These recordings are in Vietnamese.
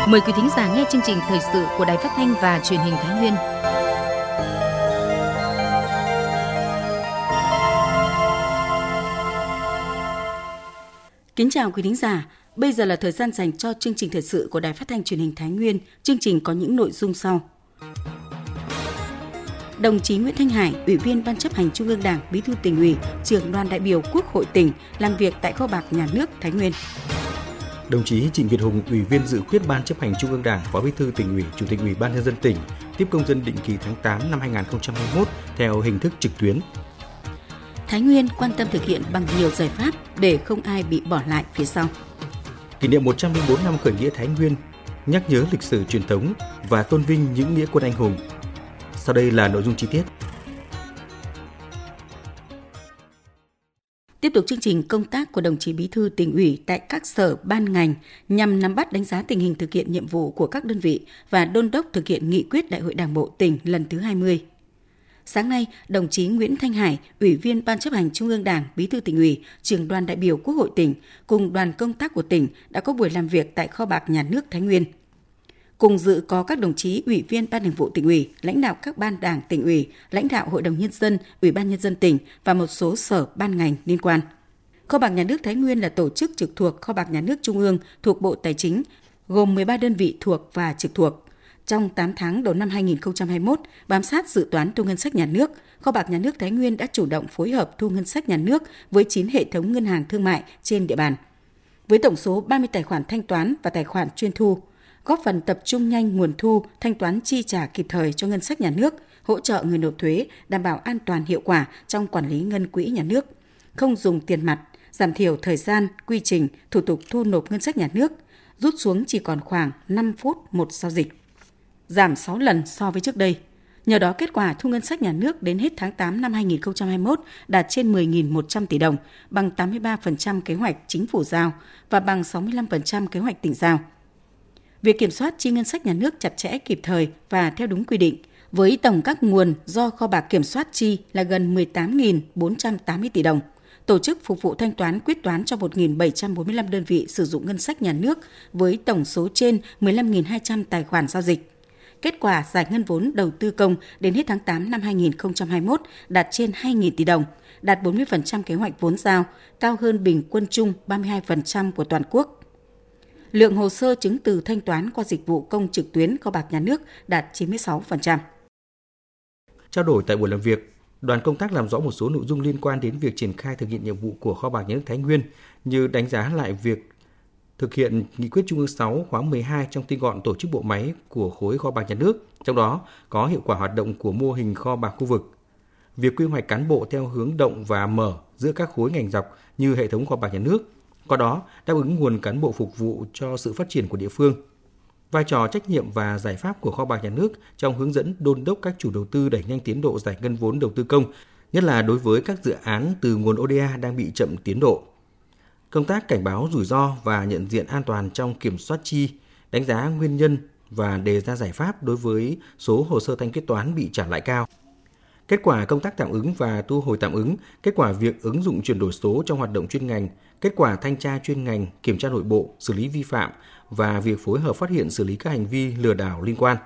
Mời quý thính giả nghe chương trình thời sự của Đài Phát thanh và Truyền hình Thái Nguyên. Kính chào quý thính giả. Bây giờ là thời gian dành cho chương trình thời sự của Đài Phát thanh Truyền hình Thái Nguyên. Chương trình có những nội dung sau. Đồng chí Nguyễn Thanh Hải, Ủy viên Ban Chấp hành Trung ương Đảng, Bí thư Tỉnh ủy, Trưởng đoàn đại biểu Quốc hội tỉnh làm việc tại Kho bạc Nhà nước Thái Nguyên. Đồng chí Trịnh Việt Hùng, Ủy viên Dự khuyết Ban Chấp hành Trung ương Đảng, Phó Bí thư Tỉnh ủy, Chủ tịch Ủy ban Nhân dân tỉnh tiếp công dân định kỳ tháng 8 năm 2021 theo hình thức trực tuyến. Thái Nguyên quan tâm thực hiện bằng nhiều giải pháp để không ai bị bỏ lại phía sau. Kỷ niệm 104 năm khởi nghĩa Thái Nguyên, nhắc nhớ lịch sử truyền thống và tôn vinh những nghĩa quân anh hùng. Sau đây là nội dung chi tiết. Tiếp tục chương trình công tác của đồng chí Bí thư Tỉnh ủy tại các sở ban ngành nhằm nắm bắt đánh giá tình hình thực hiện nhiệm vụ của các đơn vị và đôn đốc thực hiện nghị quyết Đại hội Đảng bộ tỉnh lần thứ 20. Sáng nay, đồng chí Nguyễn Thanh Hải, Ủy viên Ban Chấp hành Trung ương Đảng, Bí thư Tỉnh ủy, Trưởng đoàn đại biểu Quốc hội tỉnh cùng đoàn công tác của tỉnh đã có buổi làm việc tại Kho bạc Nhà nước Thái Nguyên. Cùng dự có các đồng chí Ủy viên Ban Thường vụ Tỉnh ủy, lãnh đạo các ban đảng Tỉnh ủy, lãnh đạo Hội đồng Nhân dân, Ủy ban Nhân dân tỉnh và một số sở ban ngành liên quan. Kho bạc Nhà nước Thái Nguyên là tổ chức trực thuộc Kho bạc Nhà nước Trung ương thuộc Bộ Tài chính, gồm 13 đơn vị thuộc và trực thuộc. Trong 8 tháng đầu năm 2021, bám sát dự toán thu ngân sách nhà nước, Kho bạc Nhà nước Thái Nguyên đã chủ động phối hợp thu ngân sách nhà nước với 9 hệ thống ngân hàng thương mại trên địa bàn. Với tổng số 30 tài khoản thanh toán và tài khoản chuyên thu, góp phần tập trung nhanh nguồn thu, thanh toán chi trả kịp thời cho ngân sách nhà nước, hỗ trợ người nộp thuế, đảm bảo an toàn hiệu quả trong quản lý ngân quỹ nhà nước, không dùng tiền mặt, giảm thiểu thời gian, quy trình, thủ tục thu nộp ngân sách nhà nước, rút xuống chỉ còn khoảng 5 phút một giao dịch, giảm 6 lần so với trước đây. Nhờ đó, kết quả thu ngân sách nhà nước đến hết tháng 8 năm 2021 đạt trên 10.100 tỷ đồng, bằng 83% kế hoạch chính phủ giao và bằng 65% kế hoạch tỉnh giao. Việc kiểm soát chi ngân sách nhà nước chặt chẽ, kịp thời và theo đúng quy định, với tổng các nguồn do kho bạc kiểm soát chi là gần 18.480 tỷ đồng, tổ chức phục vụ thanh toán quyết toán cho 1.745 đơn vị sử dụng ngân sách nhà nước với tổng số trên 15.200 tài khoản giao dịch. Kết quả giải ngân vốn đầu tư công đến hết tháng 8 năm 2021 đạt trên 2.000 tỷ đồng, đạt 40% kế hoạch vốn giao, cao hơn bình quân chung 32% của toàn quốc. Lượng hồ sơ chứng từ thanh toán qua dịch vụ công trực tuyến Kho bạc Nhà nước đạt 96%. Trao đổi tại buổi làm việc, đoàn công tác làm rõ một số nội dung liên quan đến việc triển khai thực hiện nhiệm vụ của Kho bạc Nhà nước Thái Nguyên, như đánh giá lại việc thực hiện nghị quyết Trung ương 6 khóa 12 trong tinh gọn tổ chức bộ máy của khối Kho bạc Nhà nước, trong đó có hiệu quả hoạt động của mô hình kho bạc khu vực. Việc quy hoạch cán bộ theo hướng động và mở giữa các khối ngành dọc như hệ thống Kho bạc Nhà nước, qua đó đáp ứng nguồn cán bộ phục vụ cho sự phát triển của địa phương. Vai trò, trách nhiệm và giải pháp của Kho bạc Nhà nước trong hướng dẫn đôn đốc các chủ đầu tư đẩy nhanh tiến độ giải ngân vốn đầu tư công, nhất là đối với các dự án từ nguồn ODA đang bị chậm tiến độ. Công tác cảnh báo rủi ro và nhận diện an toàn trong kiểm soát chi, đánh giá nguyên nhân và đề ra giải pháp đối với số hồ sơ thanh quyết toán bị trả lại cao. Kết quả công tác tạm ứng và thu hồi tạm ứng, kết quả việc ứng dụng chuyển đổi số trong hoạt động chuyên ngành, kết quả thanh tra chuyên ngành, kiểm tra nội bộ, xử lý vi phạm và việc phối hợp phát hiện xử lý các hành vi lừa đảo liên quan.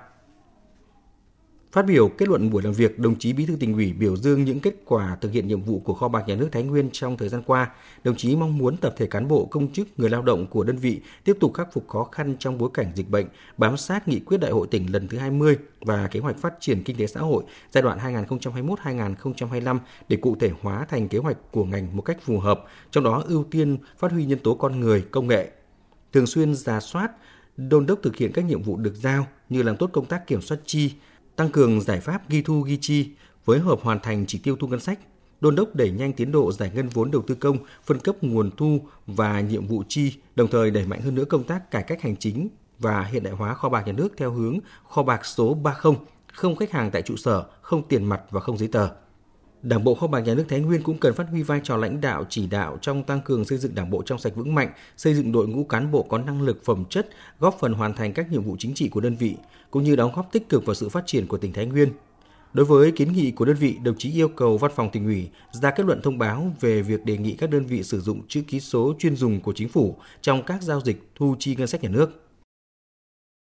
Phát biểu kết luận buổi làm việc, đồng chí Bí thư Tỉnh ủy biểu dương những kết quả thực hiện nhiệm vụ của Kho bạc Nhà nước Thái Nguyên trong thời gian qua. Đồng chí mong muốn tập thể cán bộ, công chức, người lao động của đơn vị tiếp tục khắc phục khó khăn trong bối cảnh dịch bệnh, bám sát nghị quyết Đại hội tỉnh lần thứ 20 và kế hoạch phát triển kinh tế xã hội giai đoạn 2021-2025 để cụ thể hóa thành kế hoạch của ngành một cách phù hợp, trong đó ưu tiên phát huy nhân tố con người, công nghệ. Thường xuyên rà soát, đôn đốc thực hiện các nhiệm vụ được giao như làm tốt công tác kiểm soát chi, tăng cường giải pháp ghi thu ghi chi, phối hợp hoàn thành chỉ tiêu thu ngân sách, đôn đốc đẩy nhanh tiến độ giải ngân vốn đầu tư công, phân cấp nguồn thu và nhiệm vụ chi, đồng thời đẩy mạnh hơn nữa công tác cải cách hành chính và hiện đại hóa Kho bạc Nhà nước theo hướng kho bạc số 30, không khách hàng tại trụ sở, không tiền mặt và không giấy tờ. Đảng bộ Kho bạc Nhà nước Thái Nguyên cũng cần phát huy vai trò lãnh đạo chỉ đạo trong tăng cường xây dựng Đảng bộ trong sạch vững mạnh, xây dựng đội ngũ cán bộ có năng lực phẩm chất, góp phần hoàn thành các nhiệm vụ chính trị của đơn vị, cũng như đóng góp tích cực vào sự phát triển của tỉnh Thái Nguyên. Đối với kiến nghị của đơn vị, đồng chí yêu cầu Văn phòng Tỉnh ủy ra kết luận thông báo về việc đề nghị các đơn vị sử dụng chữ ký số chuyên dùng của chính phủ trong các giao dịch thu chi ngân sách nhà nước.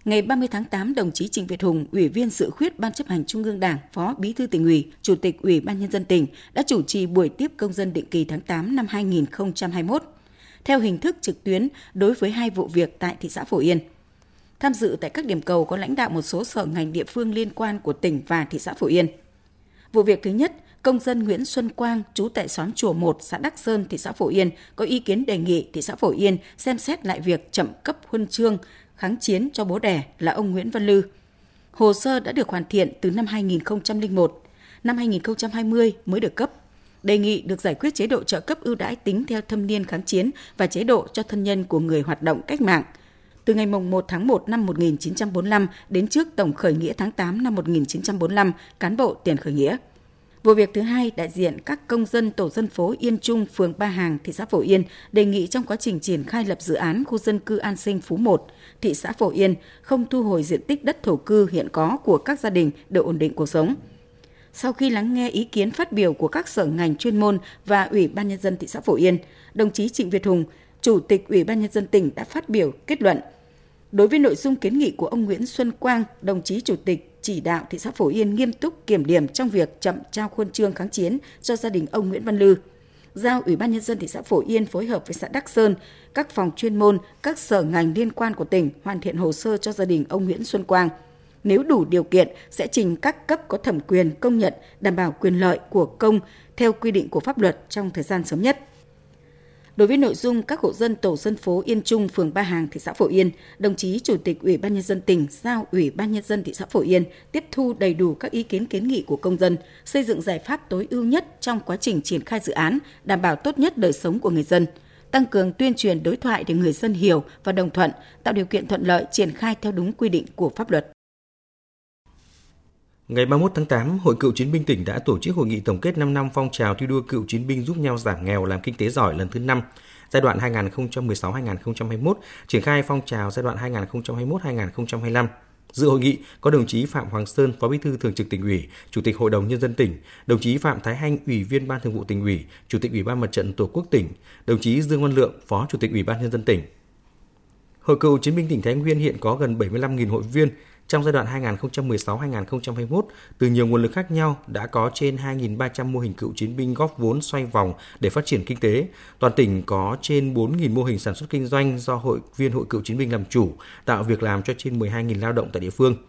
Ngày 30 tháng 8, đồng chí Trịnh Việt Hùng, Ủy viên Dự khuyết Ban Chấp hành Trung ương Đảng, Phó Bí thư Tỉnh ủy, Chủ tịch Ủy ban Nhân dân tỉnh đã chủ trì buổi tiếp công dân định kỳ tháng 8 năm 2021 theo hình thức trực tuyến đối với 2 vụ việc tại thị xã Phổ Yên. Tham dự tại các điểm cầu có lãnh đạo một số sở ngành địa phương liên quan của tỉnh và thị xã Phổ Yên. Vụ việc thứ nhất, công dân Nguyễn Xuân Quang, trú tại xóm Chùa 1, xã Đắc Sơn, thị xã Phổ Yên, có ý kiến đề nghị thị xã Phổ Yên xem xét lại việc chậm cấp huân chương kháng chiến cho bố đẻ là ông Nguyễn Văn Lư. Hồ sơ đã được hoàn thiện từ năm 2001, năm 2020 mới được cấp. Đề nghị được giải quyết chế độ trợ cấp ưu đãi tính theo thâm niên kháng chiến và chế độ cho thân nhân của người hoạt động cách mạng từ ngày 1 tháng 1 năm 1945 đến trước tổng khởi nghĩa tháng 8 năm 1945, cán bộ tiền khởi nghĩa. Vụ việc thứ hai, đại diện các công dân tổ dân phố Yên Trung, phường Ba Hàng, thị xã Phổ Yên đề nghị trong quá trình triển khai lập dự án khu dân cư an sinh Phú 1, thị xã Phổ Yên không thu hồi diện tích đất thổ cư hiện có của các gia đình để ổn định cuộc sống. Sau khi lắng nghe ý kiến phát biểu của các sở ngành chuyên môn và Ủy ban Nhân dân thị xã Phổ Yên, đồng chí Trịnh Việt Hùng, Chủ tịch Ủy ban Nhân dân tỉnh đã phát biểu kết luận. Đối với nội dung kiến nghị của ông Nguyễn Xuân Quang, đồng chí Chủ tịch chỉ đạo thị xã Phổ Yên nghiêm túc kiểm điểm trong việc chậm trao huân chương kháng chiến cho gia đình ông Nguyễn Văn Lư. Giao Ủy ban Nhân dân thị xã Phổ Yên phối hợp với xã Đắc Sơn, các phòng chuyên môn, các sở ngành liên quan của tỉnh hoàn thiện hồ sơ cho gia đình ông Nguyễn Xuân Quang. Nếu đủ điều kiện, sẽ trình các cấp có thẩm quyền công nhận đảm bảo quyền lợi của công theo quy định của pháp luật trong thời gian sớm nhất. Đối với nội dung các hộ dân tổ dân phố Yên Trung, phường Ba Hàng, thị xã Phổ Yên, đồng chí Chủ tịch Ủy ban Nhân dân tỉnh giao Ủy ban Nhân dân thị xã Phổ Yên tiếp thu đầy đủ các ý kiến kiến nghị của công dân, xây dựng giải pháp tối ưu nhất trong quá trình triển khai dự án, đảm bảo tốt nhất đời sống của người dân, tăng cường tuyên truyền đối thoại để người dân hiểu và đồng thuận, tạo điều kiện thuận lợi triển khai theo đúng quy định của pháp luật. Ngày 31 tháng 8, Hội Cựu Chiến binh tỉnh đã tổ chức hội nghị tổng kết 5 năm phong trào thi đua cựu chiến binh giúp nhau giảm nghèo làm kinh tế giỏi lần thứ 5, giai đoạn 2016-2021, triển khai phong trào giai đoạn 2021-2025. Dự hội nghị có đồng chí Phạm Hoàng Sơn, Phó Bí thư Thường trực Tỉnh ủy, Chủ tịch Hội đồng Nhân dân tỉnh, đồng chí Phạm Thái Hanh, Ủy viên Ban Thường vụ Tỉnh ủy, Chủ tịch Ủy ban Mặt trận Tổ quốc tỉnh, đồng chí Dương Văn Lượng, Phó Chủ tịch Ủy ban Nhân dân tỉnh. Hội Cựu Chiến binh tỉnh Thái Nguyên hiện có gần 75.000 hội viên. Trong giai đoạn 2016-2021, từ nhiều nguồn lực khác nhau đã có trên 2.300 mô hình cựu chiến binh góp vốn xoay vòng để phát triển kinh tế. Toàn tỉnh có trên 4.000 mô hình sản xuất kinh doanh do hội viên Hội Cựu Chiến binh làm chủ, tạo việc làm cho trên 12.000 lao động tại địa phương.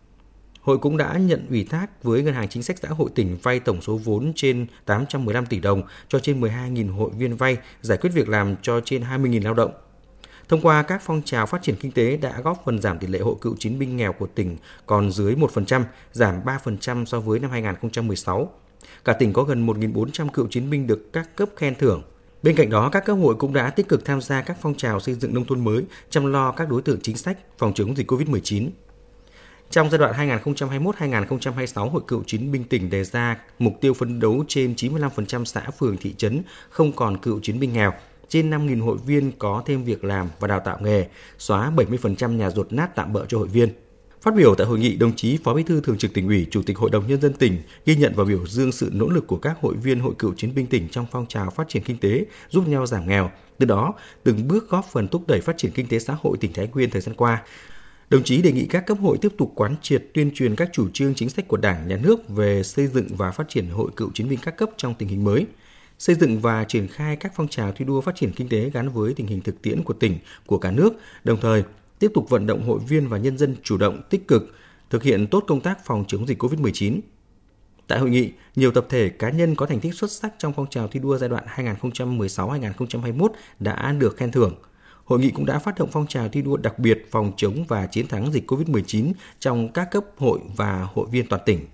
Hội cũng đã nhận ủy thác với Ngân hàng Chính sách Xã hội tỉnh vay tổng số vốn trên 815 tỷ đồng cho trên 12.000 hội viên vay, giải quyết việc làm cho trên 20.000 lao động. Thông qua các phong trào phát triển kinh tế đã góp phần giảm tỷ lệ hội cựu chiến binh nghèo của tỉnh còn dưới 1%, giảm 3% so với năm 2016. Cả tỉnh có gần 1.400 cựu chiến binh được các cấp khen thưởng. Bên cạnh đó, các cấp hội cũng đã tích cực tham gia các phong trào xây dựng nông thôn mới, chăm lo các đối tượng chính sách, phòng chống dịch COVID-19. Trong giai đoạn 2021-2026, Hội Cựu Chiến binh tỉnh đề ra mục tiêu phấn đấu trên 95% xã phường thị trấn không còn cựu chiến binh nghèo, trên 5.000 hội viên có thêm việc làm và đào tạo nghề, xóa 70% nhà dột nát tạm bợ cho hội viên. Phát biểu tại hội nghị, đồng chí Phó Bí thư Thường trực Tỉnh ủy, Chủ tịch Hội đồng Nhân dân tỉnh ghi nhận và biểu dương sự nỗ lực của các hội viên Hội Cựu Chiến binh tỉnh trong phong trào phát triển kinh tế, giúp nhau giảm nghèo, từ đó từng bước góp phần thúc đẩy phát triển kinh tế xã hội tỉnh Thái Nguyên thời gian qua. Đồng chí đề nghị các cấp hội tiếp tục quán triệt tuyên truyền các chủ trương chính sách của Đảng, Nhà nước về xây dựng và phát triển Hội Cựu Chiến binh các cấp trong tình hình mới, xây dựng và triển khai các phong trào thi đua phát triển kinh tế gắn với tình hình thực tiễn của tỉnh, của cả nước, đồng thời tiếp tục vận động hội viên và nhân dân chủ động, tích cực, thực hiện tốt công tác phòng chống dịch COVID-19. Tại hội nghị, nhiều tập thể cá nhân có thành tích xuất sắc trong phong trào thi đua giai đoạn 2016-2021 đã được khen thưởng. Hội nghị cũng đã phát động phong trào thi đua đặc biệt phòng chống và chiến thắng dịch COVID-19 trong các cấp hội và hội viên toàn tỉnh.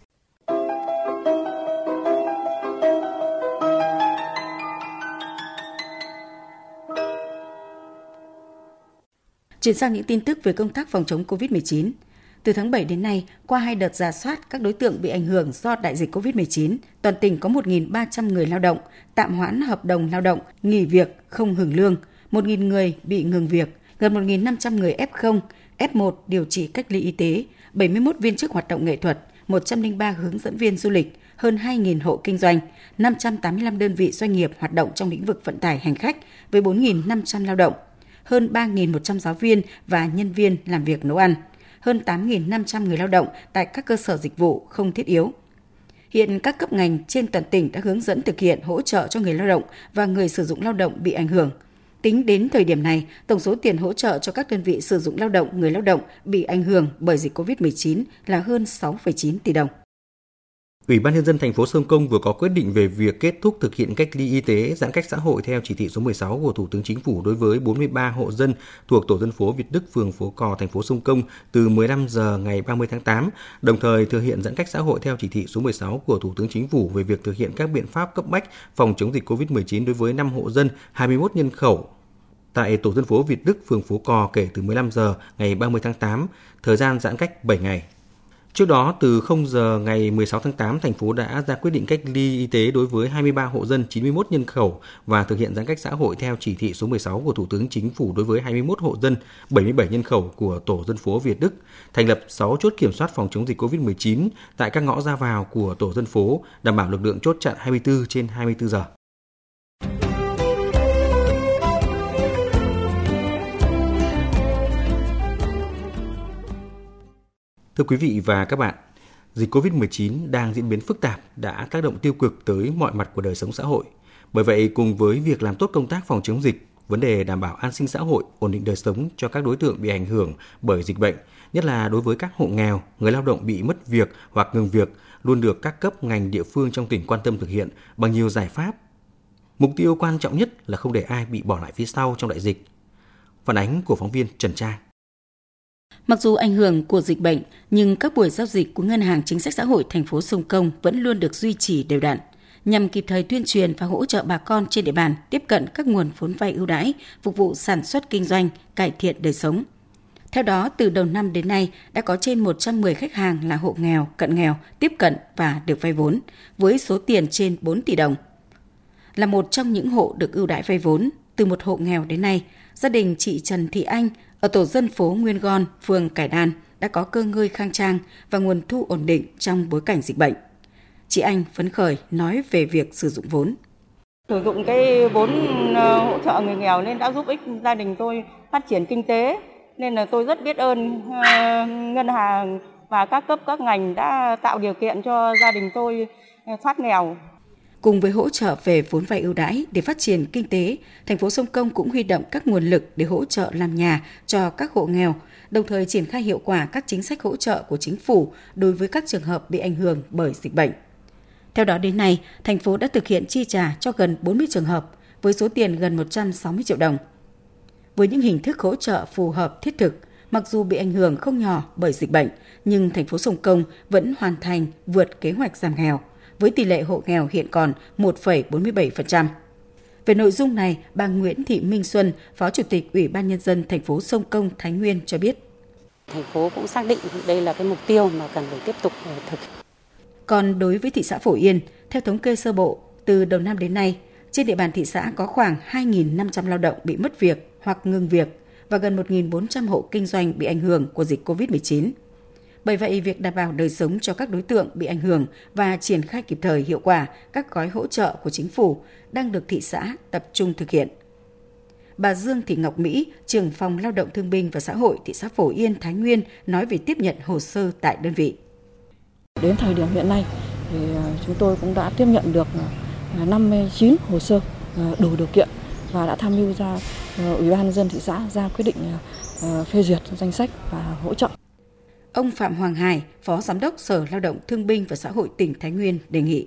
Chuyển sang những tin tức về công tác phòng chống COVID-19. Từ tháng 7 đến nay, qua 2 đợt rà soát các đối tượng bị ảnh hưởng do đại dịch COVID-19, toàn tỉnh có 1.300 người lao động, tạm hoãn hợp đồng lao động, nghỉ việc, không hưởng lương, 1.000 người bị ngừng việc, gần 1.500 người F0, F1 điều trị cách ly y tế, 71 viên chức hoạt động nghệ thuật, 103 hướng dẫn viên du lịch, hơn 2.000 hộ kinh doanh, 585 đơn vị doanh nghiệp hoạt động trong lĩnh vực vận tải hành khách với 4.500 lao động, hơn 3.100 giáo viên và nhân viên làm việc nấu ăn, hơn 8.500 người lao động tại các cơ sở dịch vụ không thiết yếu. Hiện các cấp ngành trên toàn tỉnh đã hướng dẫn thực hiện hỗ trợ cho người lao động và người sử dụng lao động bị ảnh hưởng. Tính đến thời điểm này, tổng số tiền hỗ trợ cho các đơn vị sử dụng lao động, người lao động bị ảnh hưởng bởi dịch COVID-19 là hơn 6,9 tỷ đồng. Ủy ban Nhân dân thành phố Sông Công vừa có quyết định về việc kết thúc thực hiện cách ly y tế giãn cách xã hội theo chỉ thị số 16 của Thủ tướng Chính phủ đối với 43 hộ dân thuộc tổ dân phố Việt Đức, phường Phố Cò, thành phố Sông Công từ 15 giờ ngày 30 tháng 8, đồng thời thực hiện giãn cách xã hội theo chỉ thị số 16 của Thủ tướng Chính phủ về việc thực hiện các biện pháp cấp bách phòng chống dịch COVID-19 đối với 5 hộ dân, 21 nhân khẩu tại tổ dân phố Việt Đức, phường Phố Cò kể từ 15 giờ ngày 30 tháng 8, thời gian giãn cách 7 ngày. Trước đó, từ 0 giờ ngày 16 tháng 8, thành phố đã ra quyết định cách ly y tế đối với 23 hộ dân, 91 nhân khẩu và thực hiện giãn cách xã hội theo chỉ thị số 16 của Thủ tướng Chính phủ đối với 21 hộ dân, 77 nhân khẩu của tổ dân phố Việt Đức, thành lập 6 chốt kiểm soát phòng chống dịch COVID-19 tại các ngõ ra vào của tổ dân phố, đảm bảo lực lượng chốt chặn 24 trên 24 giờ. Thưa quý vị và các bạn, dịch COVID-19 đang diễn biến phức tạp đã tác động tiêu cực tới mọi mặt của đời sống xã hội. Bởi vậy, cùng với việc làm tốt công tác phòng chống dịch, vấn đề đảm bảo an sinh xã hội, ổn định đời sống cho các đối tượng bị ảnh hưởng bởi dịch bệnh, nhất là đối với các hộ nghèo, người lao động bị mất việc hoặc ngừng việc, luôn được các cấp ngành địa phương trong tỉnh quan tâm thực hiện bằng nhiều giải pháp. Mục tiêu quan trọng nhất là không để ai bị bỏ lại phía sau trong đại dịch. Phản ánh của phóng viên Trần Trang. Mặc dù ảnh hưởng của dịch bệnh, nhưng các buổi giao dịch của Ngân hàng Chính sách Xã hội thành phố Sông Công vẫn luôn được duy trì đều đặn, nhằm kịp thời tuyên truyền và hỗ trợ bà con trên địa bàn tiếp cận các nguồn vốn vay ưu đãi, phục vụ sản xuất kinh doanh, cải thiện đời sống. Theo đó, từ đầu năm đến nay đã có trên 110 khách hàng là hộ nghèo, cận nghèo tiếp cận và được vay vốn, với số tiền trên 4 tỷ đồng. Là một trong những hộ được ưu đãi vay vốn, từ một hộ nghèo đến nay, gia đình chị Trần Thị Anh ở tổ dân phố Nguyên Gon, phường Cải Đan đã có cơ ngơi khang trang và nguồn thu ổn định trong bối cảnh dịch bệnh. Chị Anh phấn khởi nói về việc sử dụng vốn. Sử dụng cái vốn hỗ trợ người nghèo nên đã giúp ích gia đình tôi phát triển kinh tế. Nên là tôi rất biết ơn ngân hàng và các cấp các ngành đã tạo điều kiện cho gia đình tôi thoát nghèo. Cùng với hỗ trợ về vốn vay ưu đãi để phát triển kinh tế, thành phố Sông Công cũng huy động các nguồn lực để hỗ trợ làm nhà cho các hộ nghèo, đồng thời triển khai hiệu quả các chính sách hỗ trợ của chính phủ đối với các trường hợp bị ảnh hưởng bởi dịch bệnh. Theo đó đến nay, thành phố đã thực hiện chi trả cho gần 40 trường hợp với số tiền gần 160 triệu đồng. Với những hình thức hỗ trợ phù hợp thiết thực, mặc dù bị ảnh hưởng không nhỏ bởi dịch bệnh, nhưng thành phố Sông Công vẫn hoàn thành vượt kế hoạch giảm nghèo, với tỷ lệ hộ nghèo hiện còn 1,47%. Về nội dung này, bà Nguyễn Thị Minh Xuân, Phó Chủ tịch Ủy ban Nhân dân thành phố Sông Công Thái Nguyên cho biết. Thành phố cũng xác định đây là cái mục tiêu mà cần phải tiếp tục thực hiện. Còn đối với thị xã Phổ Yên, theo thống kê sơ bộ, từ đầu năm đến nay, trên địa bàn thị xã có khoảng 2.500 lao động bị mất việc hoặc ngừng việc và gần 1.400 hộ kinh doanh bị ảnh hưởng của dịch COVID-19. Bởi vậy, việc đảm bảo đời sống cho các đối tượng bị ảnh hưởng và triển khai kịp thời hiệu quả các gói hỗ trợ của chính phủ đang được thị xã tập trung thực hiện. Bà Dương Thị Ngọc Mỹ, trưởng phòng Lao động Thương binh và Xã hội thị xã Phổ Yên, Thái Nguyên nói về tiếp nhận hồ sơ tại đơn vị. Đến thời điểm hiện nay, thì chúng tôi cũng đã tiếp nhận được 59 hồ sơ đủ điều kiện và đã tham mưu ra Ủy ban Nhân dân thị xã ra quyết định phê duyệt danh sách và hỗ trợ. Ông Phạm Hoàng Hải, Phó Giám đốc Sở Lao động Thương binh và Xã hội tỉnh Thái Nguyên đề nghị.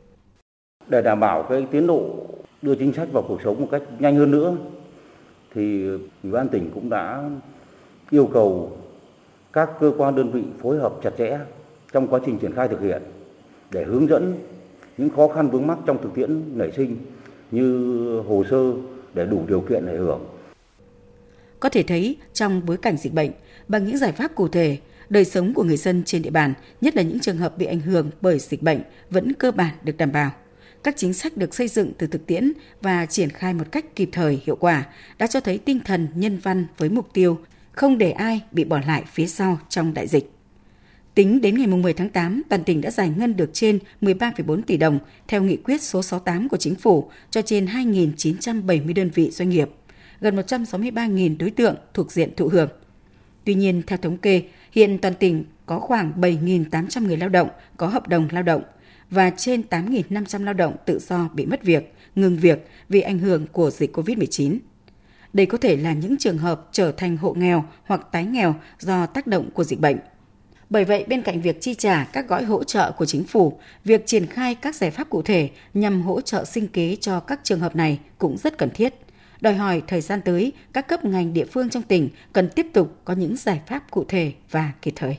Để đảm bảo cái tiến độ đưa chính sách vào cuộc sống một cách nhanh hơn nữa, thì Ủy ban tỉnh cũng đã yêu cầu các cơ quan đơn vị phối hợp chặt chẽ trong quá trình triển khai thực hiện để hướng dẫn những khó khăn vướng mắc trong thực tiễn nảy sinh như hồ sơ để đủ điều kiện để hưởng. Có thể thấy trong bối cảnh dịch bệnh, bằng những giải pháp cụ thể, đời sống của người dân trên địa bàn, nhất là những trường hợp bị ảnh hưởng bởi dịch bệnh, vẫn cơ bản được đảm bảo. Các chính sách được xây dựng từ thực tiễn và triển khai một cách kịp thời, hiệu quả đã cho thấy tinh thần nhân văn với mục tiêu không để ai bị bỏ lại phía sau trong đại dịch. Tính đến ngày 10 tháng 8, toàn tỉnh đã giải ngân được trên 13,4 tỷ đồng theo nghị quyết số 68 của Chính phủ cho trên 2.970 đơn vị doanh nghiệp, gần 163.000 đối tượng thuộc diện thụ hưởng. Tuy nhiên, theo thống kê, hiện toàn tỉnh có khoảng 7.800 người lao động có hợp đồng lao động và trên 8.500 lao động tự do bị mất việc, ngừng việc vì ảnh hưởng của dịch COVID-19. Đây có thể là những trường hợp trở thành hộ nghèo hoặc tái nghèo do tác động của dịch bệnh. Bởi vậy, bên cạnh việc chi trả các gói hỗ trợ của chính phủ, việc triển khai các giải pháp cụ thể nhằm hỗ trợ sinh kế cho các trường hợp này cũng rất cần thiết. Đòi hỏi thời gian tới, các cấp ngành địa phương trong tỉnh cần tiếp tục có những giải pháp cụ thể và kịp thời.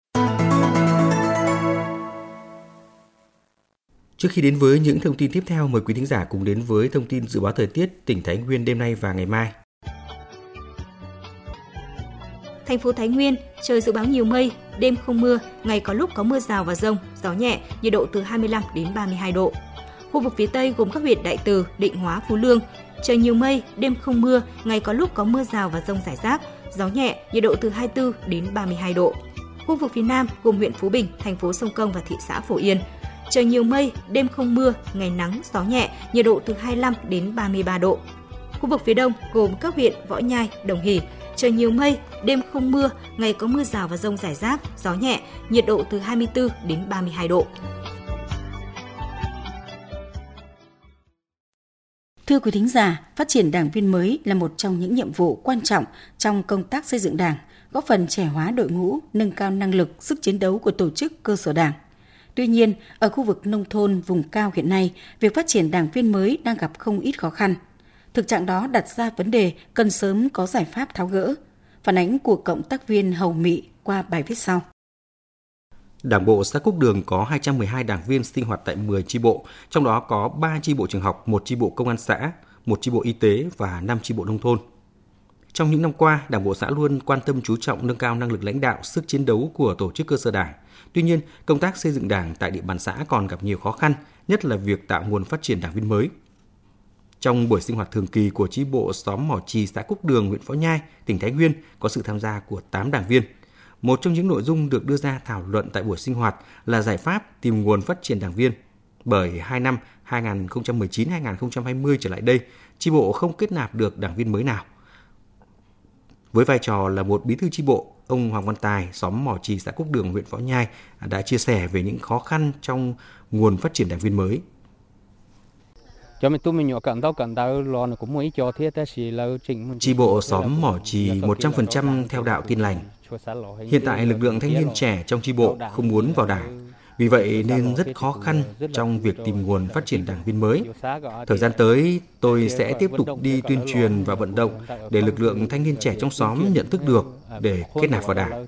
Trước khi đến với những thông tin tiếp theo, mời quý thính giả cùng đến với thông tin dự báo thời tiết tỉnh Thái Nguyên đêm nay và ngày mai. Thành phố Thái Nguyên, trời dự báo nhiều mây, đêm không mưa, ngày có lúc có mưa rào và dông, gió nhẹ, nhiệt độ từ 25 đến 32 độ. Khu vực phía Tây gồm các huyện Đại Từ, Định Hóa, Phú Lương, trời nhiều mây, đêm không mưa, ngày có lúc có mưa rào và dông rải rác, gió nhẹ, nhiệt độ từ 24 đến 32 độ. Khu vực phía Nam gồm huyện Phú Bình, thành phố Sông Công và thị xã Phổ Yên, trời nhiều mây, đêm không mưa, ngày nắng, gió nhẹ, nhiệt độ từ 25 đến 33 độ. Khu vực phía Đông gồm các huyện Võ Nhai, Đồng Hỷ, trời nhiều mây, đêm không mưa, ngày có mưa rào và dông rải rác, gió nhẹ, nhiệt độ từ 24 đến 32 độ. Thưa quý thính giả, phát triển đảng viên mới là một trong những nhiệm vụ quan trọng trong công tác xây dựng Đảng, góp phần trẻ hóa đội ngũ, nâng cao năng lực, sức chiến đấu của tổ chức cơ sở Đảng. Tuy nhiên, ở khu vực nông thôn, vùng cao hiện nay, việc phát triển đảng viên mới đang gặp không ít khó khăn. Thực trạng đó đặt ra vấn đề cần sớm có giải pháp tháo gỡ. Phản ánh của cộng tác viên Hầu Mị qua bài viết sau. Đảng bộ xã Cúc Đường có 212 đảng viên sinh hoạt tại 10 chi bộ, trong đó có 3 chi bộ trường học, 1 chi bộ công an xã, 1 chi bộ y tế và 5 chi bộ nông thôn. Trong những năm qua, Đảng bộ xã luôn quan tâm chú trọng nâng cao năng lực lãnh đạo, sức chiến đấu của tổ chức cơ sở Đảng. Tuy nhiên, công tác xây dựng Đảng tại địa bàn xã còn gặp nhiều khó khăn, nhất là việc tạo nguồn phát triển đảng viên mới. Trong buổi sinh hoạt thường kỳ của chi bộ xóm Mỏ Chì, xã Cúc Đường, huyện Võ Nhai, tỉnh Thái Nguyên có sự tham gia của 8 đảng viên. Một trong những nội dung được đưa ra thảo luận tại buổi sinh hoạt là giải pháp tìm nguồn phát triển đảng viên. Bởi 2 năm 2019-2020 trở lại đây, chi bộ không kết nạp được đảng viên mới nào. Với vai trò là một bí thư chi bộ, ông Hoàng Văn Tài, xóm Mỏ Chì, xã Cúc Đường, huyện Võ Nhai đã chia sẻ về những khó khăn trong nguồn phát triển đảng viên mới. Chi bộ xóm Mỏ Chì 100% theo đạo Tin Lành. Hiện tại lực lượng thanh niên trẻ trong chi bộ không muốn vào đảng, vì vậy nên rất khó khăn trong việc tìm nguồn phát triển đảng viên mới. Thời gian tới, tôi sẽ tiếp tục đi tuyên truyền và vận động để lực lượng thanh niên trẻ trong xóm nhận thức được để kết nạp vào đảng.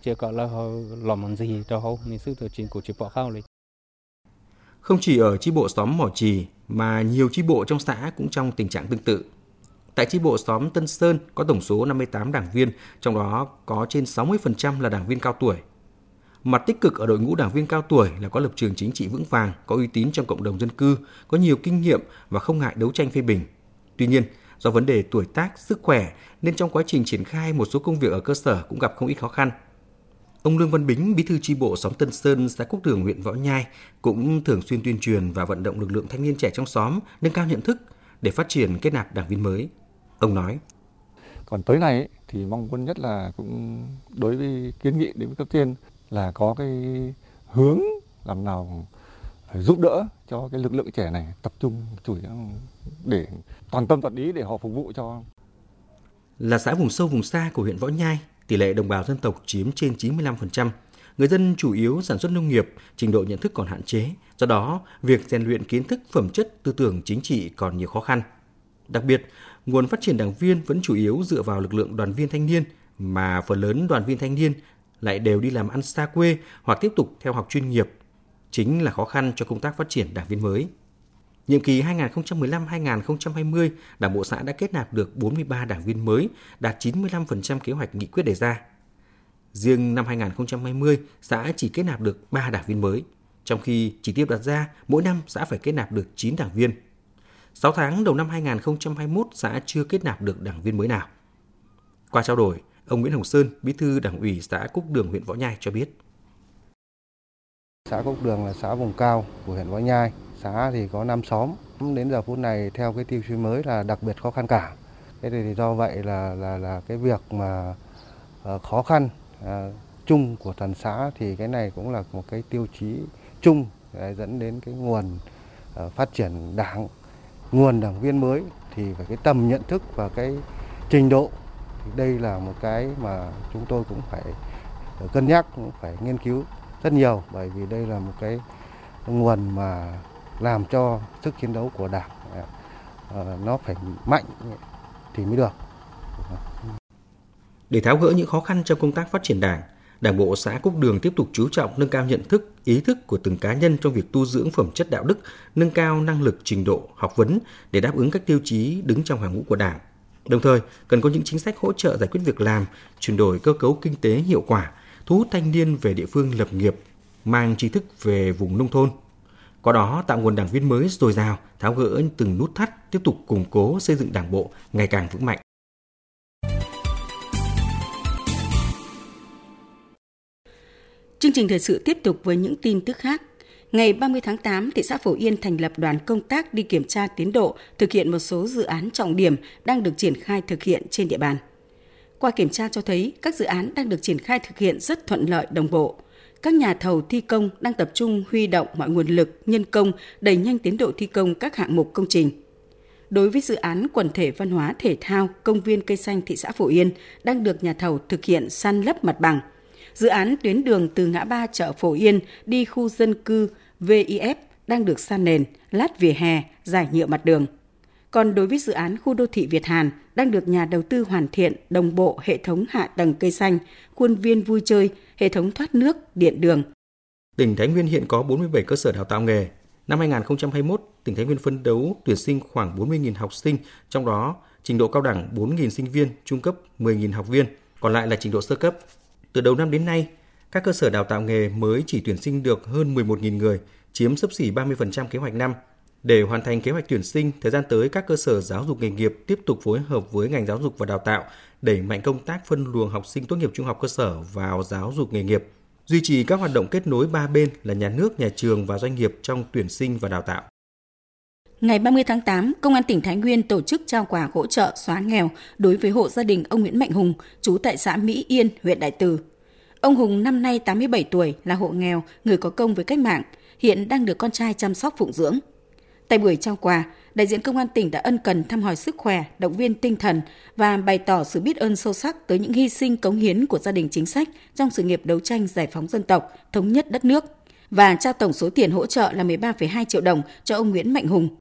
Không chỉ ở chi bộ xóm Mỏ Chì mà nhiều chi bộ trong xã cũng trong tình trạng tương tự. Tại chi bộ xóm Tân Sơn có tổng số 58 đảng viên, trong đó có trên 60% là đảng viên cao tuổi. Mặt tích cực ở đội ngũ đảng viên cao tuổi là có lập trường chính trị vững vàng, có uy tín trong cộng đồng dân cư, có nhiều kinh nghiệm và không ngại đấu tranh phê bình. Tuy nhiên, do vấn đề tuổi tác, sức khỏe nên trong quá trình triển khai một số công việc ở cơ sở cũng gặp không ít khó khăn. Ông Lương Văn Bính, bí thư chi bộ xóm Tân Sơn, xã Cúc Đường, huyện Võ Nhai cũng thường xuyên tuyên truyền và vận động lực lượng thanh niên trẻ trong xóm nâng cao nhận thức để phát triển kết nạp đảng viên mới. Ông nói: Còn tới này thì mong muốn nhất là cũng đối với kiến nghị đến cấp trên là có cái hướng làm nào giúp đỡ cho cái lực lượng trẻ này tập trung chủ yếu để toàn tâm toàn ý để họ phục vụ cho. Là xã vùng sâu vùng xa của huyện Võ Nhai, tỷ lệ đồng bào dân tộc chiếm trên 95%. Người dân chủ yếu sản xuất nông nghiệp, trình độ nhận thức còn hạn chế. Do đó, việc rèn luyện kiến thức, phẩm chất, tư tưởng chính trị còn nhiều khó khăn. Đặc biệt, nguồn phát triển đảng viên vẫn chủ yếu dựa vào lực lượng đoàn viên thanh niên, mà phần lớn đoàn viên thanh niên lại đều đi làm ăn xa quê hoặc tiếp tục theo học chuyên nghiệp. Chính là khó khăn cho công tác phát triển đảng viên mới. Nhiệm kỳ 2015-2020, Đảng bộ xã đã kết nạp được 43 đảng viên mới, đạt 95% kế hoạch nghị quyết đề ra. Riêng năm 2020, xã chỉ kết nạp được 3 đảng viên mới, trong khi chỉ tiêu đặt ra mỗi năm xã phải kết nạp được 9 đảng viên. 6 tháng đầu năm 2021, xã chưa kết nạp được đảng viên mới nào. Qua trao đổi, ông Nguyễn Hồng Sơn, bí thư Đảng ủy xã Cúc Đường, huyện Võ Nhai cho biết. Xã Cúc Đường là xã vùng cao của huyện Võ Nhai. Xã thì có 5 xóm. Đến giờ phút này theo cái tiêu chí mới là đặc biệt khó khăn cả. Thế thì do vậy là cái việc mà khó khăn chung của toàn xã, thì cái này cũng là một cái tiêu chí chung dẫn đến cái nguồn phát triển đảng, nguồn đảng viên mới thì phải cái tầm nhận thức và cái trình độ. Thì đây là một cái mà chúng tôi cũng phải cân nhắc, cũng phải nghiên cứu rất nhiều, bởi vì đây là một cái nguồn mà làm cho sức chiến đấu của Đảng nó phải mạnh thì mới được. Để tháo gỡ những khó khăn trong công tác phát triển Đảng, Đảng bộ xã Cúc Đường tiếp tục chú trọng nâng cao nhận thức, ý thức của từng cá nhân trong việc tu dưỡng phẩm chất đạo đức, nâng cao năng lực, trình độ, học vấn để đáp ứng các tiêu chí đứng trong hàng ngũ của Đảng. Đồng thời, cần có những chính sách hỗ trợ giải quyết việc làm, chuyển đổi cơ cấu kinh tế hiệu quả, thu hút thanh niên về địa phương lập nghiệp, mang tri thức về vùng nông thôn. Qua đó tạo nguồn đảng viên mới dồi dào, tháo gỡ từng nút thắt, tiếp tục củng cố xây dựng Đảng bộ ngày càng vững mạnh. Chương trình thời sự tiếp tục với những tin tức khác. Ngày 30 tháng 8, thị xã Phổ Yên thành lập đoàn công tác đi kiểm tra tiến độ thực hiện một số dự án trọng điểm đang được triển khai thực hiện trên địa bàn. Qua kiểm tra cho thấy các dự án đang được triển khai thực hiện rất thuận lợi, đồng bộ. Các nhà thầu thi công đang tập trung huy động mọi nguồn lực, nhân công đẩy nhanh tiến độ thi công các hạng mục công trình. Đối với dự án quần thể văn hóa thể thao công viên cây xanh thị xã Phổ Yên đang được nhà thầu thực hiện san lấp mặt bằng. Dự án tuyến đường từ ngã ba chợ Phổ Yên đi khu dân cư VIF đang được san nền, lát vỉa hè, giải nhựa mặt đường. Còn đối với dự án khu đô thị Việt Hàn đang được nhà đầu tư hoàn thiện đồng bộ hệ thống hạ tầng cây xanh, khuôn viên vui chơi, hệ thống thoát nước, điện đường. Tỉnh Thái Nguyên hiện có 47 cơ sở đào tạo nghề. Năm 2021, tỉnh Thái Nguyên phấn đấu tuyển sinh khoảng 40.000 học sinh, trong đó trình độ cao đẳng 4.000 sinh viên, trung cấp 10.000 học viên, còn lại là trình độ sơ cấp. Từ đầu năm đến nay, các cơ sở đào tạo nghề mới chỉ tuyển sinh được hơn 11.000 người, chiếm xấp xỉ 30% kế hoạch năm. Để hoàn thành kế hoạch tuyển sinh, thời gian tới các cơ sở giáo dục nghề nghiệp tiếp tục phối hợp với ngành giáo dục và đào tạo, đẩy mạnh công tác phân luồng học sinh tốt nghiệp trung học cơ sở vào giáo dục nghề nghiệp, duy trì các hoạt động kết nối ba bên là nhà nước, nhà trường và doanh nghiệp trong tuyển sinh và đào tạo. Ngày 30 tháng 8, Công an tỉnh Thái Nguyên tổ chức trao quà hỗ trợ xóa nghèo đối với hộ gia đình ông Nguyễn Mạnh Hùng, trú tại xã Mỹ Yên, huyện Đại Từ. Ông Hùng năm nay 87 tuổi, là hộ nghèo, người có công với cách mạng, hiện đang được con trai chăm sóc phụng dưỡng. Tại buổi trao quà, đại diện Công an tỉnh đã ân cần thăm hỏi sức khỏe, động viên tinh thần và bày tỏ sự biết ơn sâu sắc tới những hy sinh cống hiến của gia đình chính sách trong sự nghiệp đấu tranh giải phóng dân tộc, thống nhất đất nước và trao tổng số tiền hỗ trợ là 13,2 triệu đồng cho ông Nguyễn Mạnh Hùng.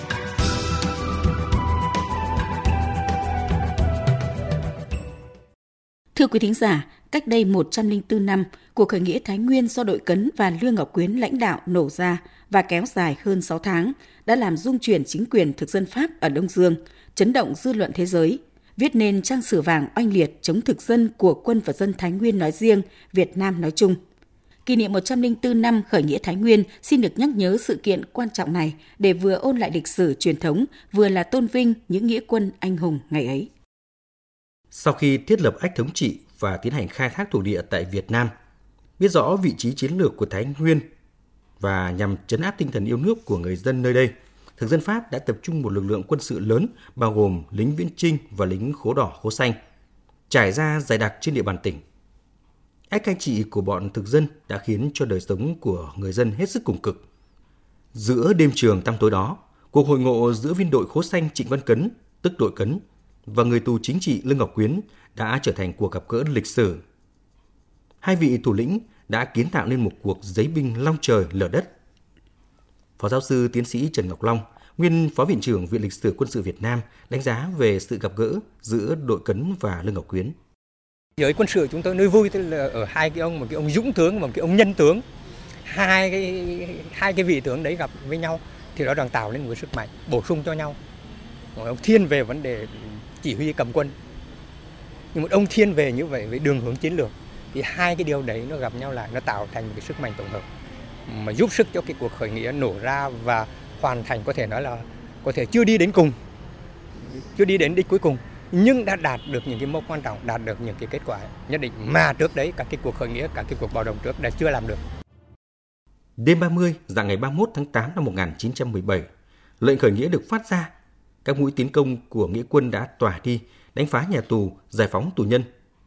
Thưa quý thính giả, cách đây 104 năm, cuộc khởi nghĩa Thái Nguyên do đội Cấn và Lương Ngọc Quyến lãnh đạo nổ ra và kéo dài hơn 6 tháng, đã làm rung chuyển chính quyền thực dân Pháp ở Đông Dương, chấn động dư luận thế giới, viết nên trang sử vàng oanh liệt chống thực dân của quân và dân Thái Nguyên nói riêng, Việt Nam nói chung. Kỷ niệm 104 năm khởi nghĩa Thái Nguyên xin được nhắc nhớ sự kiện quan trọng này để vừa ôn lại lịch sử truyền thống, vừa là tôn vinh những nghĩa quân anh hùng ngày ấy. Sau khi thiết lập ách thống trị và tiến hành khai thác thổ địa tại Việt Nam, biết rõ vị trí chiến lược của Thái Nguyên và nhằm trấn áp tinh thần yêu nước của người dân nơi đây, thực dân Pháp đã tập trung một lực lượng quân sự lớn bao gồm lính viễn chinh và lính khố đỏ khố xanh, trải ra dày đặc trên địa bàn tỉnh. Ách cai trị của bọn thực dân đã khiến cho đời sống của người dân hết sức cùng cực. Giữa đêm trường tăm tối đó, cuộc hội ngộ giữa viên đội khố xanh Trịnh Văn Cấn, tức đội Cấn, và người tù chính trị Lương Ngọc Quyến đã trở thành cuộc gặp gỡ lịch sử. Hai vị thủ lĩnh đã kiến tạo nên một cuộc giấy binh long trời lở đất. Phó giáo sư tiến sĩ Trần Ngọc Long, nguyên Phó Viện trưởng Viện Lịch sử Quân sự Việt Nam, đánh giá về sự gặp gỡ giữa đội Cấn và Lương Ngọc Quyến. Giới quân sự chúng tôi nơi vui tức là ở hai cái ông, một cái ông dũng tướng và một cái ông nhân tướng, hai cái vị tướng đấy gặp với nhau thì nó đang tạo nên một sức mạnh bổ sung cho nhau. Một ông thiên về vấn đề chỉ huy cầm quân, nhưng một ông thiên về như vậy với đường hướng chiến lược, thì hai cái điều đấy nó gặp nhau lại, nó tạo thành một cái sức mạnh tổng hợp mà giúp sức cho cái cuộc khởi nghĩa nổ ra và hoàn thành, có thể nói là có thể chưa đi đến cùng, chưa đi đến đích cuối cùng, nhưng đã đạt được những cái mốc quan trọng, đạt được những cái kết quả nhất định mà trước đấy các cái cuộc khởi nghĩa, các cái cuộc bạo động trước đã chưa làm được. Đêm 30, dạng ngày 31 tháng 8 năm 1917, lệnh khởi nghĩa được phát ra. Các mũi tiến công của nghĩa quân đã tỏa đi, đánh phá nhà tù, giải phóng tù nhân.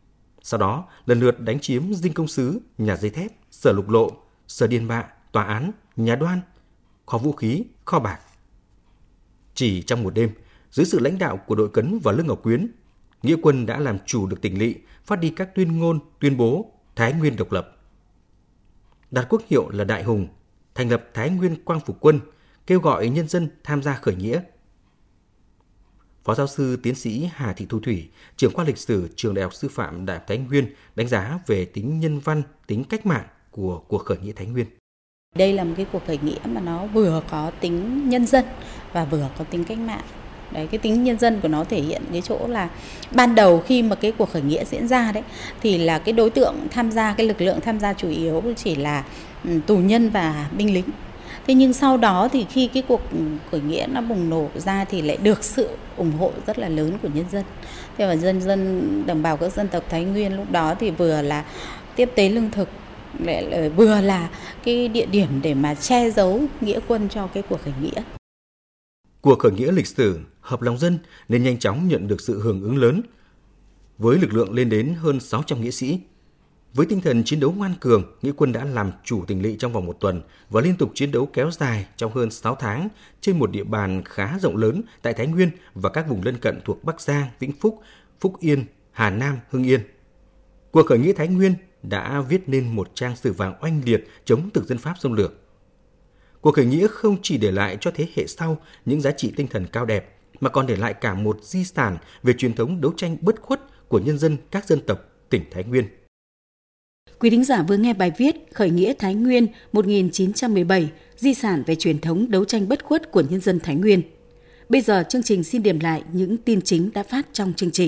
Sau đó, lần lượt đánh chiếm Dinh Công Sứ, nhà giấy thép, sở lục lộ, sở điền bạ, tòa án, nhà đoan, kho vũ khí, kho bạc. Chỉ trong một đêm, dưới sự lãnh đạo của đội Cấn và Lương Ngọc Quyến, Nghĩa quân đã làm chủ được tỉnh lỵ, phát đi các tuyên ngôn, tuyên bố Thái Nguyên độc lập. Đặt quốc hiệu là Đại Hùng, thành lập Thái Nguyên Quang Phục Quân, kêu gọi nhân dân tham gia khởi nghĩa. Phó giáo sư tiến sĩ Hà Thị Thu Thủy, trưởng khoa lịch sử Trường Đại học Sư phạm Đại học Thái Nguyên đánh giá về tính nhân văn, tính cách mạng của cuộc khởi nghĩa Thái Nguyên. Đây là một cái cuộc khởi nghĩa mà nó vừa có tính nhân dân và vừa có tính cách mạng. Đấy, cái tính nhân dân của nó thể hiện cái chỗ là ban đầu khi mà cái cuộc khởi nghĩa diễn ra đấy thì là cái đối tượng tham gia, cái lực lượng tham gia chủ yếu chỉ là tù nhân và binh lính. Thế nhưng sau đó thì khi cái cuộc khởi nghĩa nó bùng nổ ra thì lại được sự ủng hộ rất là lớn của nhân dân. Thế và đồng bào các dân tộc Thái Nguyên lúc đó thì vừa là tiếp tế lương thực, vừa là cái địa điểm để mà che giấu nghĩa quân cho cái cuộc khởi nghĩa. Cuộc khởi nghĩa lịch sử hợp lòng dân nên nhanh chóng nhận được sự hưởng ứng lớn. Với lực lượng lên đến hơn 600 nghĩa sĩ, với tinh thần chiến đấu ngoan cường, nghĩa quân đã làm chủ tỉnh lỵ trong vòng 1 tuần và liên tục chiến đấu kéo dài trong hơn 6 tháng trên một địa bàn khá rộng lớn tại Thái Nguyên và các vùng lân cận thuộc Bắc Giang, Vĩnh Phúc, Phúc Yên, Hà Nam, Hưng Yên. Cuộc khởi nghĩa Thái Nguyên đã viết nên một trang sử vàng oanh liệt chống thực dân Pháp xâm lược. Cuộc khởi nghĩa không chỉ để lại cho thế hệ sau những giá trị tinh thần cao đẹp, mà còn để lại cả một di sản về truyền thống đấu tranh bất khuất của nhân dân các dân tộc tỉnh Thái Nguyên. Quý thính giả vừa nghe bài viết Khởi nghĩa Thái Nguyên 1917, di sản về truyền thống đấu tranh bất khuất của nhân dân Thái Nguyên. Bây giờ chương trình xin điểm lại những tin chính đã phát trong chương trình.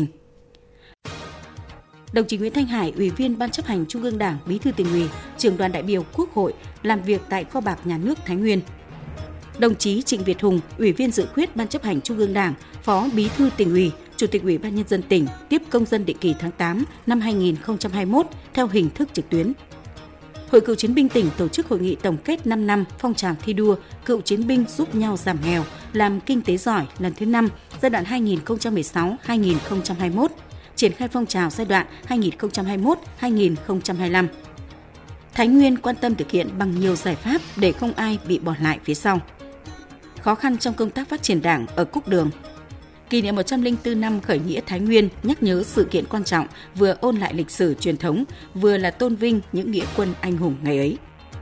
Đồng chí Nguyễn Thanh Hải, Ủy viên Ban chấp hành Trung ương Đảng, Bí thư Tỉnh ủy, Trưởng đoàn đại biểu Quốc hội làm việc tại Kho bạc Nhà nước Thái Nguyên. Đồng chí Trịnh Việt Hùng, Ủy viên Dự khuyết Ban chấp hành Trung ương Đảng, Phó Bí thư Tỉnh ủy, Chủ tịch Ủy ban Nhân dân tỉnh tiếp công dân định kỳ tháng 8 năm 2021 theo hình thức trực tuyến. Hội Cựu chiến binh tỉnh tổ chức hội nghị tổng kết 5 năm phong trào thi đua cựu chiến binh giúp nhau giảm nghèo, làm kinh tế giỏi lần thứ 5 giai đoạn 2016-2021, triển khai phong trào giai đoạn 2021-2025. Thái Nguyên quan tâm thực hiện bằng nhiều giải pháp để không ai bị bỏ lại phía sau. Khó khăn trong công tác phát triển Đảng ở Cúc Đường. Kỷ niệm 104 năm khởi nghĩa Thái Nguyên nhắc nhớ sự kiện quan trọng, vừa ôn lại lịch sử truyền thống, vừa là tôn vinh những nghĩa quân anh hùng ngày ấy.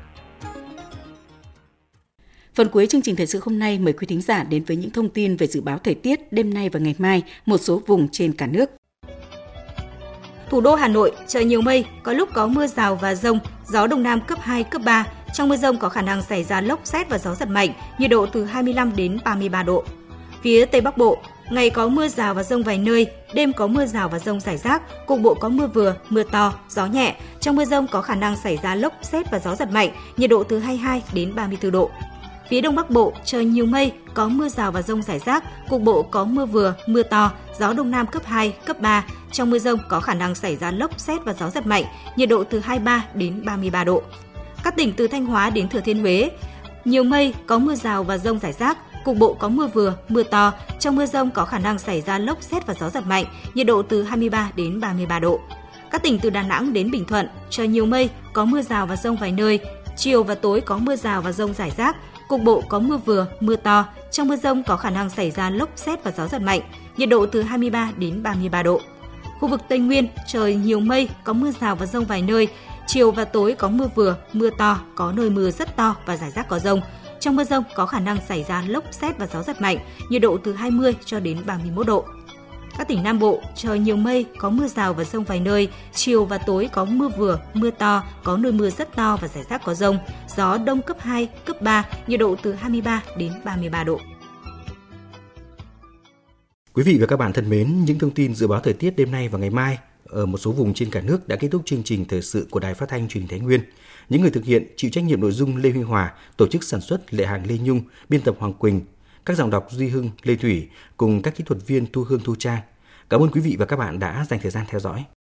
Phần cuối chương trình thời sự hôm nay mời quý thính giả đến với những thông tin về dự báo thời tiết đêm nay và ngày mai một số vùng trên cả nước. Thủ đô Hà Nội trời nhiều mây, có lúc có mưa rào và dông, gió đông nam cấp 2, cấp 3. Trong mưa dông có khả năng xảy ra lốc sét và gió giật mạnh, nhiệt độ từ 25 đến 33 độ. Phía Tây Bắc Bộ, ngày có mưa rào và dông vài nơi, đêm có mưa rào và dông rải rác, cục bộ có mưa vừa, mưa to, gió nhẹ. Trong mưa dông có khả năng xảy ra lốc sét và gió giật mạnh, nhiệt độ từ 22 đến 34 độ. Phía Đông Bắc Bộ, trời nhiều mây, có mưa rào và dông rải rác, cục bộ có mưa vừa, mưa to, gió Đông Nam cấp 2, cấp 3. Trong mưa dông có khả năng xảy ra lốc sét và gió giật mạnh, nhiệt độ từ 23 đến 33 độ. Các tỉnh từ Thanh Hóa đến Thừa Thiên Huế, nhiều mây, có mưa rào và dông rải rác, cục bộ có mưa vừa, mưa to. Trong mưa dông có khả năng xảy ra lốc sét và gió giật mạnh, nhiệt độ từ 23 đến 33 độ. Các tỉnh từ Đà Nẵng đến Bình Thuận, trời nhiều mây, có mưa rào và dông vài nơi, chiều và tối có mưa rào và dông rải rác, cục bộ có mưa vừa, mưa to. Trong mưa dông có khả năng xảy ra lốc sét và gió giật mạnh, nhiệt độ từ 23 đến 33 độ. Khu vực Tây Nguyên, trời nhiều mây, có mưa rào và dông vài nơi, chiều và tối có mưa vừa, mưa to, có nơi mưa rất to và rải rác có dông. Trong mưa dông có khả năng xảy ra lốc sét và gió giật mạnh, nhiệt độ từ 20 cho đến 31 độ. Các tỉnh Nam Bộ, trời nhiều mây, có mưa rào và dông vài nơi, chiều và tối có mưa vừa, mưa to, có nơi mưa rất to và rải rác có dông, gió Đông cấp 2, cấp 3, nhiệt độ từ 23 đến 33 độ. Quý vị và các bạn thân mến, những thông tin dự báo thời tiết đêm nay và ngày mai ở một số vùng trên cả nước đã kết thúc chương trình thời sự của Đài Phát thanh Truyền hình Thái Nguyên. Những người thực hiện chịu trách nhiệm nội dung Lê Huy Hòa, tổ chức sản xuất Lệ Hàng Lê Nhung, biên tập Hoàng Quỳnh, các giọng đọc Duy Hưng, Lê Thủy cùng các kỹ thuật viên Thu Hương, Thu Trang. Cảm ơn quý vị và các bạn đã dành thời gian theo dõi.